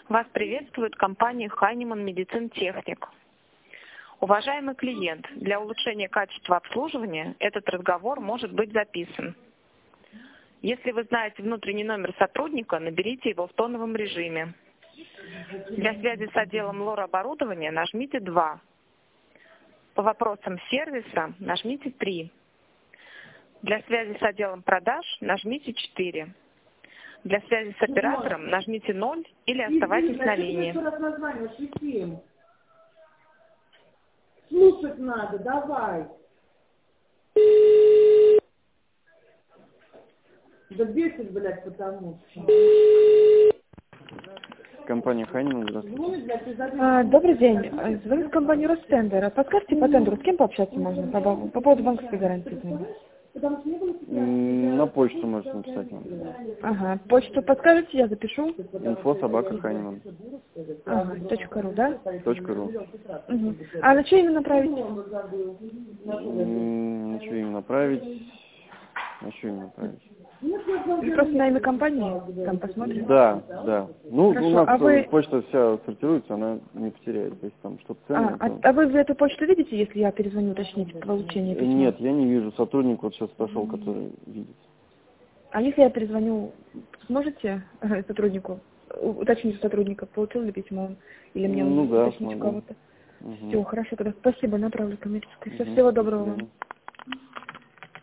Вас приветствует компания Heinemann Medicine Technik. Уважаемый клиент, для улучшения качества обслуживания этот разговор может быть записан. Если вы знаете внутренний номер сотрудника, наберите его в тоновом режиме. Для связи с отделом лор-оборудования нажмите 2. По вопросам сервиса нажмите 3. Для связи с отделом продаж нажмите 4. Для связи с оператором нажмите 0 или оставайтесь на линии. Слушать надо, давай. Да бесит, блядь, потому что. Компания Heinemann, здравствуйте. Добрый день. Звонит компания Ростендер. Подскажите по тендеру, с кем пообщаться можно по поводу банковской гарантии? На почту можете написать нам. Ага. Почту подскажете, я запишу. info@Heinemann. Ага. .ру, да? .ру. Угу. А на что именно направить? На что им направить? Просто на имя компании? Там посмотрим. Да, да. Ну, Хорошо. у нас А вы... почта вся сортируется, она не потеряет. Если там что-то ценное, а вы эту почту видите, если я перезвоню уточнить получение письма? Нет, я не вижу. Сотрудник вот сейчас пошел, который видит. А если я перезвоню, сможете сотруднику, уточнить у сотрудника, получил ли письмо он, или мне Ну, да, уточнить у кого-то? Угу. Все, хорошо, тогда спасибо, направлю коммерческую. Всего доброго вам.